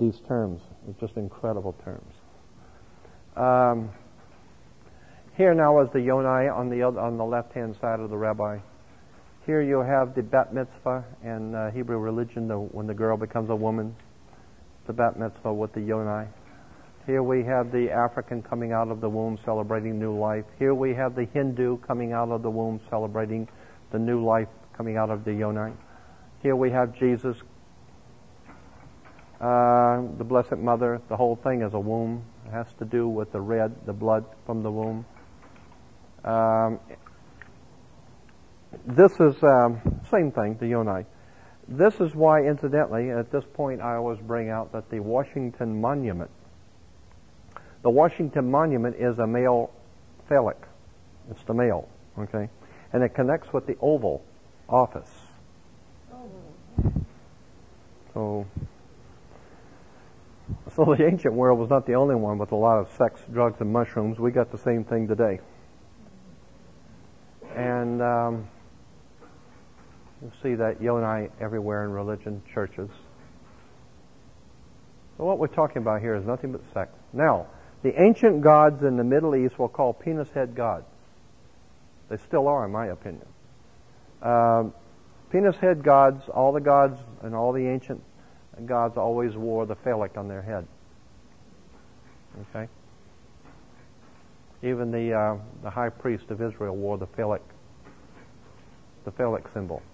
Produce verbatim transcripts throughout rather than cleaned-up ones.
these terms. They're just incredible terms. Um, here now is the Yonai on the other, on the left-hand side of the rabbi. Here you have the bat mitzvah in uh, Hebrew religion, the, when the girl becomes a woman. The bat mitzvah with the Yonai. Here we have the African coming out of the womb celebrating new life. Here we have the Hindu coming out of the womb celebrating the new life coming out of the Yonai. Here we have Jesus, uh, the Blessed Mother. The whole thing is a womb. It has to do with the red, the blood from the womb. Um, this is um, same thing, the Yonai. This is why, incidentally, at this point I always bring out that the Washington Monument, the Washington Monument is a male phallic. It's the male, okay? And it connects with the Oval Office. So, so the ancient world was not the only one with a lot of sex, drugs, and mushrooms. We got the same thing today. And um, you see that Yonai everywhere in religion, churches. So what we're talking about here is nothing but sex. Now, the ancient gods in the Middle East were called penis head gods. They still are, in my opinion. Uh, penis head gods, all the gods and all the ancient gods always wore the phallic on their head. Okay? Even the uh, the high priest of Israel wore the phallic, the phallic symbol.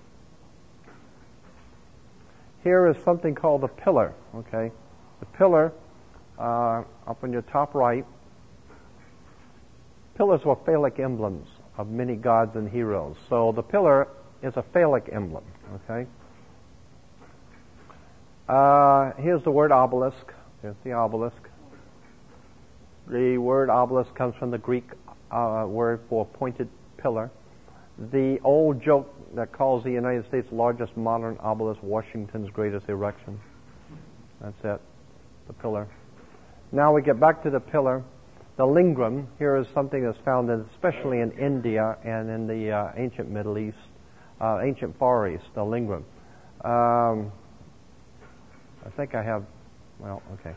Here is something called the pillar. Okay, the pillar uh, up on your top right. Pillars were phallic emblems of many gods and heroes. So the pillar is a phallic emblem. Okay. Uh, here's the word obelisk. Here's the obelisk. The word obelisk comes from the Greek uh, word for pointed pillar. The old joke that calls the United States' largest modern obelisk Washington's greatest erection. That's it, the pillar. Now we get back to the pillar. The lingam, here is something that's found in, especially in India and in the uh, ancient Middle East, uh, ancient Far East, the lingam. Um, I think I have, well, okay.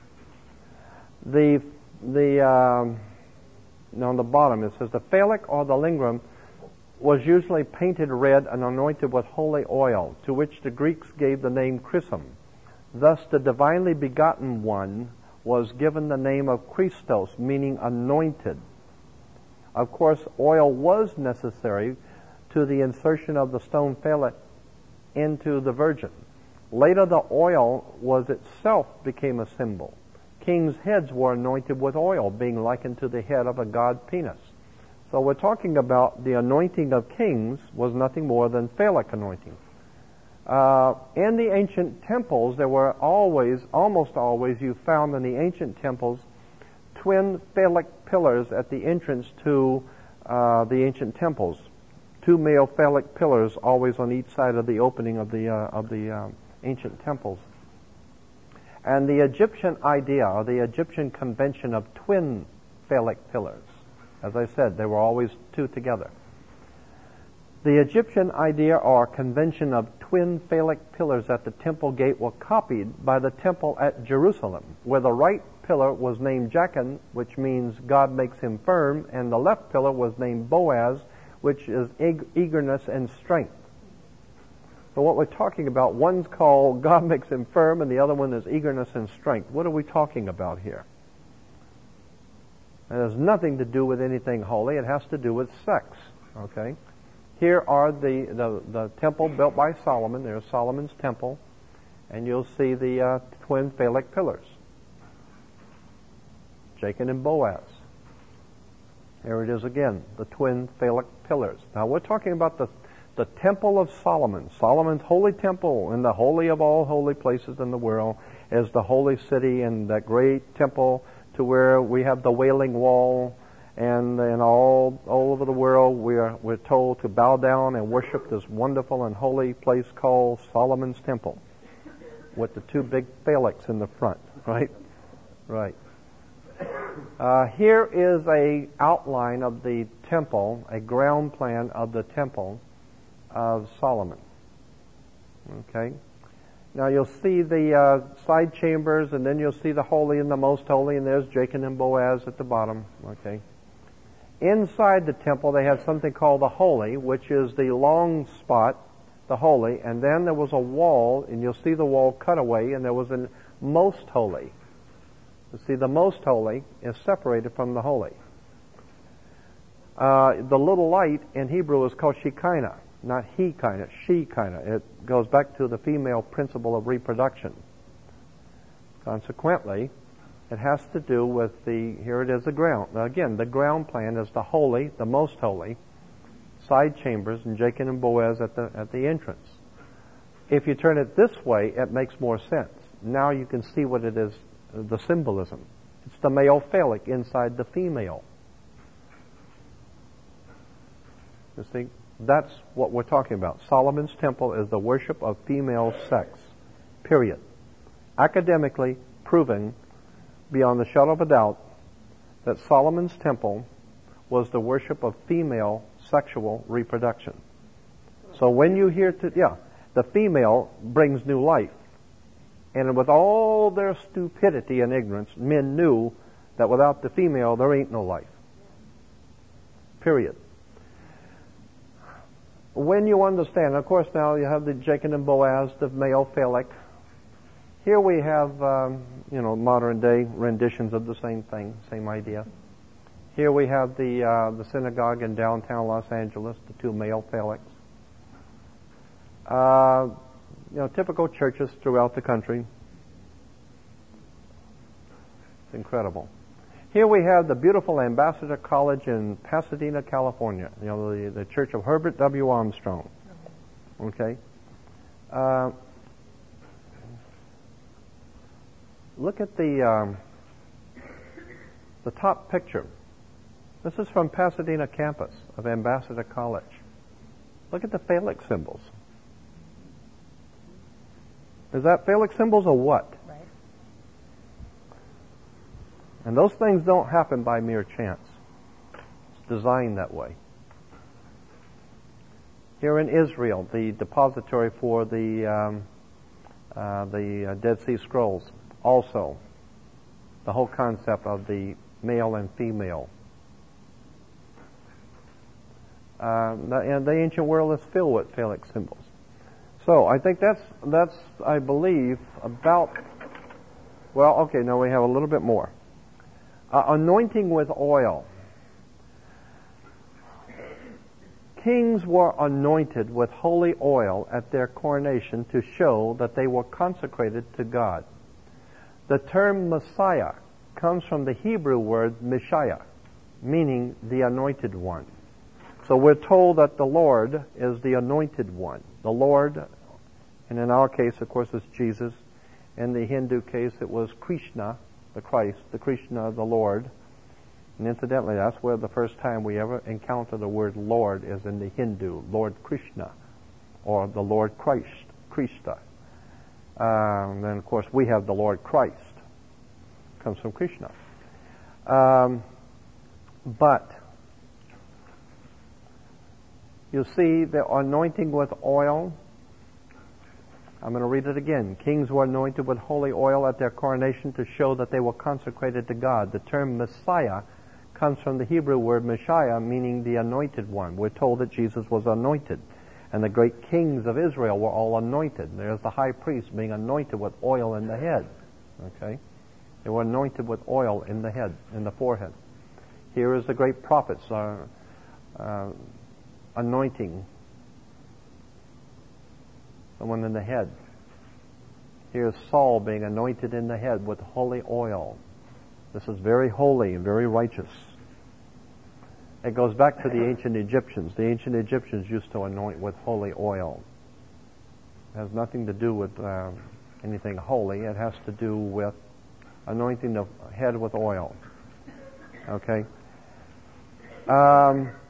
The The um, on the bottom it says the phallic or the lingam was usually painted red and anointed with holy oil, to which the Greeks gave the name chrism. Thus, the divinely begotten one was given the name of Christos, meaning anointed. Of course, oil was necessary to the insertion of the stone phallic into the virgin. Later, the oil was itself became a symbol. Kings' heads were anointed with oil, being likened to the head of a god penis. So we're talking about the anointing of kings was nothing more than phallic anointing. Uh, in the ancient temples, there were always, almost always, you found in the ancient temples, twin phallic pillars at the entrance to uh, the ancient temples. Two male phallic pillars always on each side of the opening of the uh, of the uh, ancient temples. And the Egyptian idea, or the Egyptian convention of twin phallic pillars, as I said, they were always two together. The Egyptian idea or convention of twin phallic pillars at the temple gate were copied by the temple at Jerusalem, where the right pillar was named Jachin, which means God makes him firm, and the left pillar was named Boaz, which is eagerness and strength. So what we're talking about, one's called God makes him firm, and the other one is eagerness and strength. What are we talking about here? It has nothing to do with anything holy. It has to do with sex. Okay? Here are the, the, the temple built by Solomon. There's Solomon's temple. And you'll see the uh, twin phallic pillars. Jachin and Boaz. Here it is again, the twin phallic pillars. Now we're talking about the The Temple of Solomon, Solomon's holy temple, in the holy of all holy places in the world, is the holy city and that great temple to where we have the Wailing Wall, and in all all over the world we are we're told to bow down and worship this wonderful and holy place called Solomon's Temple, with the two big phallics in the front, right? Right. Uh, here is a outline of the temple, a ground plan of the temple of Solomon. Okay? Now you'll see the uh, side chambers, and then you'll see the holy and the most holy, and there's Jacob and Boaz at the bottom. Okay. Inside the temple, they had something called the holy, which is the long spot, the holy, and then there was a wall, and you'll see the wall cut away, and there was a most holy. You see, the most holy is separated from the holy. Uh, the little light in Hebrew is called Shekinah, not He-kinah, She-kinah. It goes back to the female principle of reproduction. Consequently, it has to do with the, here it is, the ground. Now again, the ground plan is the holy, the most holy, side chambers, and Jacob and Boaz at the, at the entrance. If you turn it this way, it makes more sense. Now you can see what it is, the symbolism. It's the male phallic inside the female. You see, that's what we're talking about. Solomon's temple is the worship of female sex. Period. Academically proven beyond the shadow of a doubt that Solomon's temple was the worship of female sexual reproduction. So when you hear, to, yeah, the female brings new life. And with all their stupidity and ignorance, men knew that without the female, there ain't no life. Period. When you understand, of course now you have the Jacob and Boaz, the male phallic. Here we have, um, you know, modern day renditions of the same thing, same idea. Here we have the uh, the synagogue in downtown Los Angeles, the two male phallics. Uh, you know, typical churches throughout the country. It's incredible. Here we have the beautiful Ambassador College in Pasadena, California. You know, the, the Church of Herbert W. Armstrong. Okay. Uh, look at the um, the top picture. This is from Pasadena campus of Ambassador College. Look at the phallic symbols. Is that phallic symbols or what? Right. And those things don't happen by mere chance. It's designed that way. Here in Israel, the depository for the um, uh, the uh, Dead Sea Scrolls, also the whole concept of the male and female. Uh, the, and the ancient world is filled with phallic symbols. So I think that's that's I believe about. Well, okay. Now we have a little bit more. Uh, anointing with oil. Kings were anointed with holy oil at their coronation to show that they were consecrated to God. The term Messiah comes from the Hebrew word Messiah, meaning the anointed one. So we're told that the Lord is the anointed one. The Lord, and in our case, of course, is Jesus. In the Hindu case, it was Krishna, the Christ, the Krishna, the Lord. And incidentally, that's where the first time we ever encounter the word Lord is in the Hindu, Lord Krishna, or the Lord Christ, Krishna. Um, then, of course, we have the Lord Christ. Comes from Krishna. Um, but you see the anointing with oil. I'm going to read it again. Kings were anointed with holy oil at their coronation to show that they were consecrated to God. The term Messiah comes from the Hebrew word Messiah, meaning the anointed one. We're told that Jesus was anointed. And the great kings of Israel were all anointed. There's the high priest being anointed with oil in the head. Okay? They were anointed with oil in the head, in the forehead. Here is the great prophets uh, uh, anointing someone in the head. Here's Saul being anointed in the head with holy oil. This is very holy and very righteous. It goes back to the ancient Egyptians. The ancient Egyptians used to anoint with holy oil. It has nothing to do with uh, anything holy. It has to do with anointing the head with oil. Okay? Um,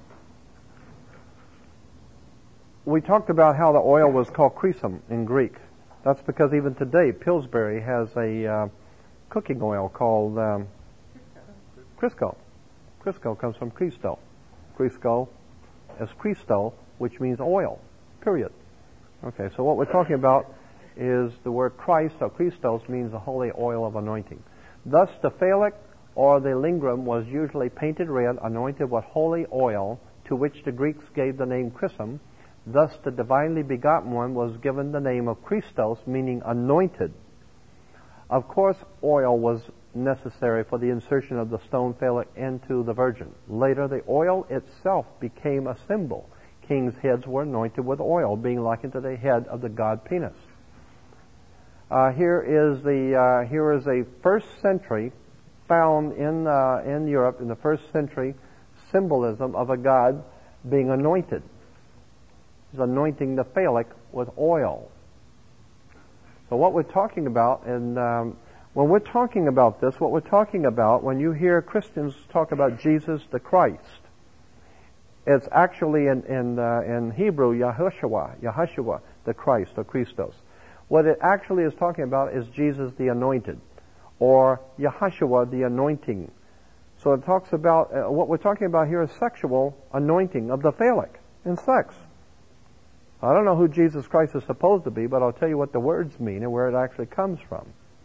we talked about how the oil was called chrism in Greek. That's because even today, Pillsbury has a uh, cooking oil called um, Crisco. Crisco comes from Cristo. Crisco is Cristo, which means oil, period. Okay, so what we're talking about is the word Christ, or Christos, means the holy oil of anointing. Thus, the phallic or the lingam was usually painted red, anointed with holy oil, to which the Greeks gave the name chrism. Thus, the divinely begotten one was given the name of Christos, meaning anointed. Of course, oil was necessary for the insertion of the stone phallic into the virgin. Later, the oil itself became a symbol. Kings' heads were anointed with oil, being likened to the head of the god Penis. Uh, here is the uh, here is a first century found in uh, in Europe in the first century symbolism of a god being anointed. He's anointing the phallic with oil. So what we're talking about, and um, when we're talking about this, what we're talking about when you hear Christians talk about Jesus the Christ, it's actually in in, uh, in Hebrew Yahushua, Yahushua the Christ or Christos. What it actually is talking about is Jesus the Anointed, or Yahushua the Anointing. So it talks about, uh, what we're talking about here is sexual anointing of the phallic in sex. I don't know who Jesus Christ is supposed to be, but I'll tell you what the words mean and where it actually comes from.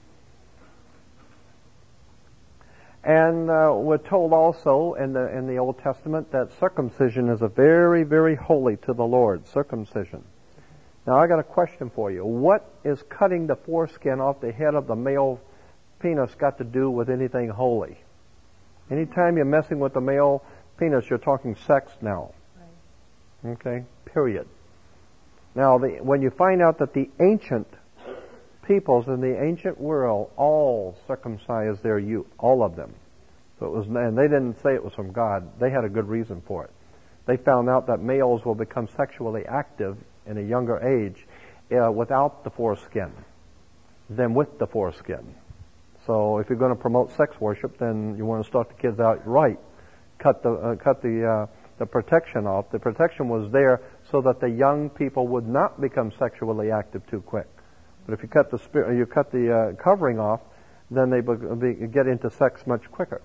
And uh, we're told also in the in the Old Testament that circumcision is a very, very holy to the Lord, circumcision. Now I got a question for you. What is cutting the foreskin off the head of the male penis got to do with anything holy? Anytime you're messing with the male penis, you're talking sex now. Right. Okay? Period. Now, the, when you find out that the ancient peoples in the ancient world all circumcised their youth, all of them. So it was, and they didn't say it was from God. They had a good reason for it. They found out that males will become sexually active in a younger age uh, without the foreskin than with the foreskin. So if you're going to promote sex worship, then you want to start the kids out right. Cut the uh, cut the uh, the protection off. The protection was there so that the young people would not become sexually active too quick. But if you cut the spirit, you cut the uh, covering off, then they be, be, get into sex much quicker.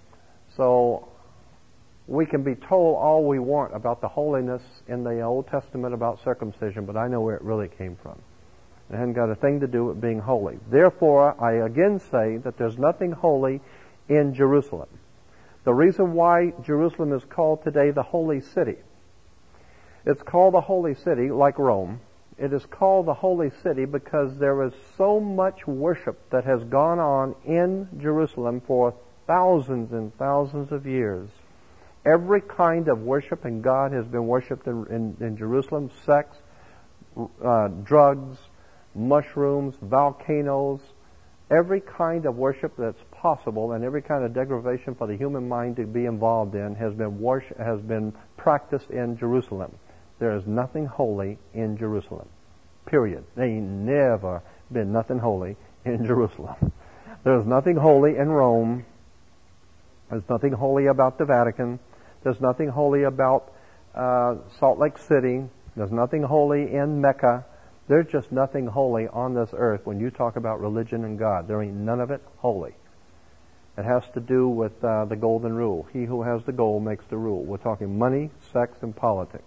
So we can be told all we want about the holiness in the Old Testament about circumcision, but I know where it really came from. It hasn't got a thing to do with being holy. Therefore, I again say that there's nothing holy in Jerusalem. The reason why Jerusalem is called today the Holy City, it's called the Holy City like Rome. It is called the Holy City because there is so much worship that has gone on in Jerusalem for thousands and thousands of years. Every kind of worship in God has been worshipped in, in, in Jerusalem. Sex, uh, drugs, mushrooms, volcanoes, every kind of worship that's possible and every kind of degradation for the human mind to be involved in has been worship, has been practiced in Jerusalem. There is nothing holy in Jerusalem. Period. There ain't never been nothing holy in Jerusalem. There's nothing holy in Rome. There's nothing holy about the Vatican. There's nothing holy about uh, Salt Lake City. There's nothing holy in Mecca. There's just nothing holy on this earth when you talk about religion and God. There ain't none of it holy. It has to do with uh, the golden rule. He who has the gold makes the rule. We're talking money, sex, and politics.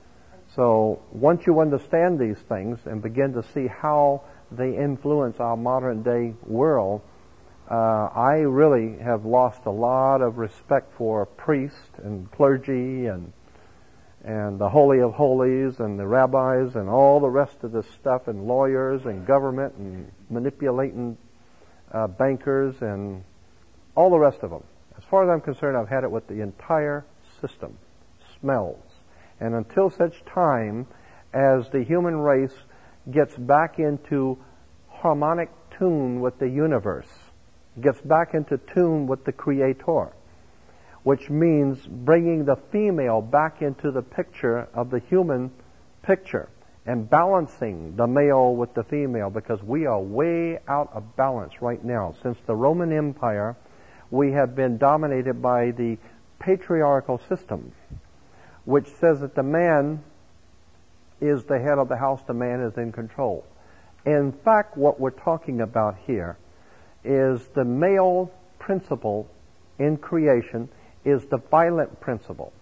So once you understand these things and begin to see how they influence our modern day world, uh, I really have lost a lot of respect for priests and clergy and and the Holy of Holies and the rabbis and all the rest of this stuff and lawyers and government and manipulating uh, bankers and all the rest of them. As far as I'm concerned, I've had it with the entire system. Smells. And until such time as the human race gets back into harmonic tune with the universe, gets back into tune with the Creator, which means bringing the female back into the picture of the human picture and balancing the male with the female, because we are way out of balance right now. Since the Roman Empire, we have been dominated by the patriarchal system, which says that the man is the head of the house, the man is in control. In fact, what we're talking about here is the male principle in creation is the violent principle.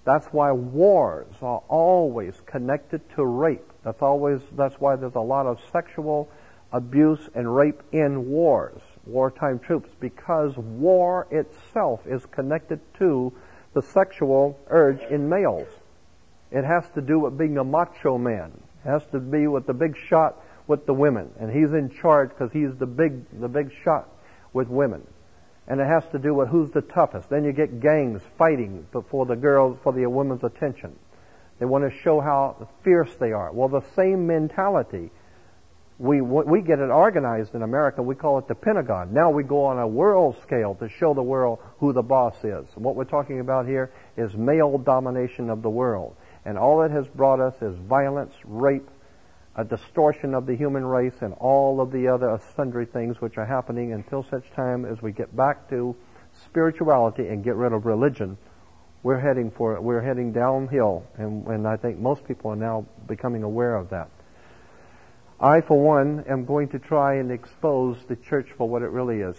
That's why wars are always connected to rape. That's always, that's why there's a lot of sexual abuse and rape in wars, wartime troops, because war itself is connected to the sexual urge in males. It has to do with being a macho man. It has to be with the big shot with the women. And he's in charge because he's the big, the big shot with women. And it has to do with who's the toughest. Then you get gangs fighting for the girls, for the women's attention. They want to show how fierce they are. Well, the same mentality, we we get it organized in America. We call it the Pentagon. Now we go on a world scale to show the world who the boss is. And what we're talking about here is male domination of the world. And all it has brought us is violence, rape, a distortion of the human race, and all of the other sundry things which are happening until such time as we get back to spirituality and get rid of religion. We're heading for it. We're heading downhill, and, and I think most people are now becoming aware of that. I, for one, am going to try and expose the church for what it really is.